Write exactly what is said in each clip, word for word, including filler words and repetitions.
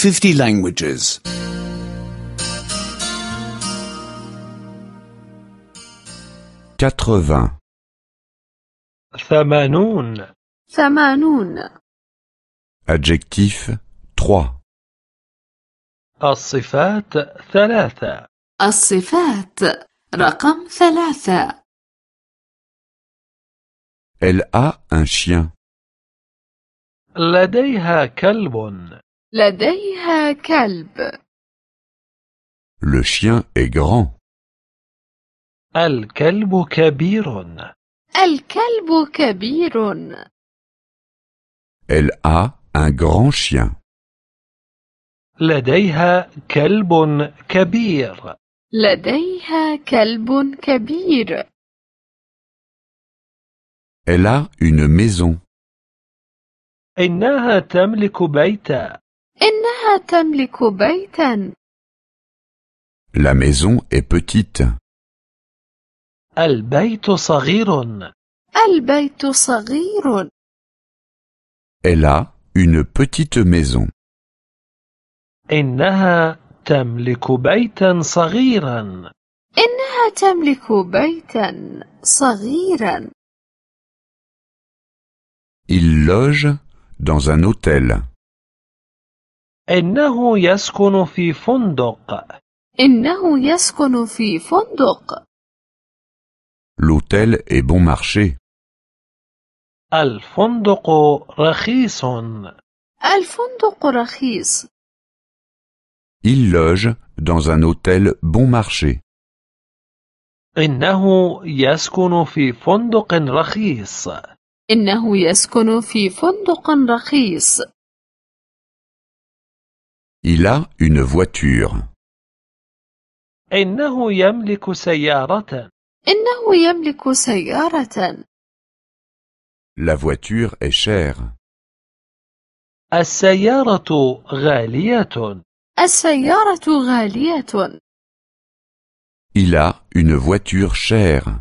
fifty languages. quatre-vingts. ثمانون. ثمانون. Adjectif trois. الصفات ثلاثة. الصفات رقم ثلاثة. Elle a un chien. لديها كلب. لديها كلب. Le chien est grand. الكلب كبير. الكلب كبير. Elle a un grand chien. لديها كلب كبير. لديها كلب كبير. Elle a une maison. إنها تملك بيتا. إنها تملك بيتا. La maison est petite. البيت صغير. البيت صغير. Elle a une petite maison. إنها تملك بيتا صغيرا. إنها تملك بيتا صغيرا. Il loge dans un hôtel. إنه يسكن في فندق. إنه يسكن في فندق. L'hôtel est bon marché. الفندق رخيص. الفندق رخيص. Il loge dans un hôtel bon marché. إنه يسكن في فندق رخيص. إنه يسكن في فندق رخيص. Il a une voiture. إنه يملك سيارة. إنه يملك سيارة. La voiture est chère. السيارة غالية. السيارة غالية. Il a une voiture chère.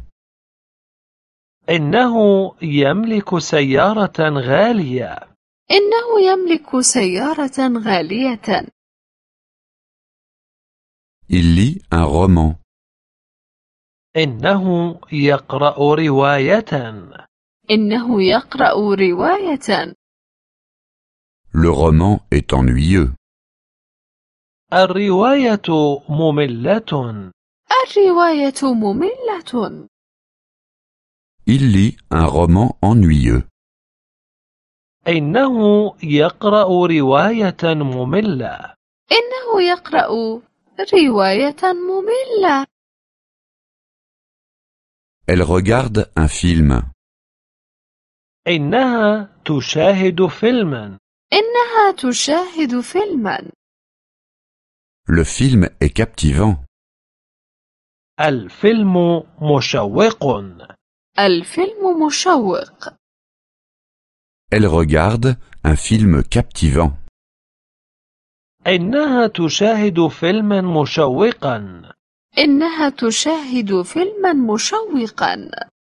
إنه يملك سيارة غالية. إنه يملك سيارة غالية. Il lit un roman. إنه يقرأ رواية. إنه يقرأ رواية. Le roman est ennuyeux. الرواية مملة. الرواية مملة. Il lit un roman ennuyeux. إنه يقرأ رواية مملة. إنه يقرأ رواية مملة. Elle regarde un film. إنها تشاهد فيلما. إنها تشاهد فيلما. Le film est captivant. الفيلم مشوق. الفيلم مشوق. Elle regarde un film captivant. إنها تشاهد فيلما مشوقا. إنها تشاهد فيلما مشوقا.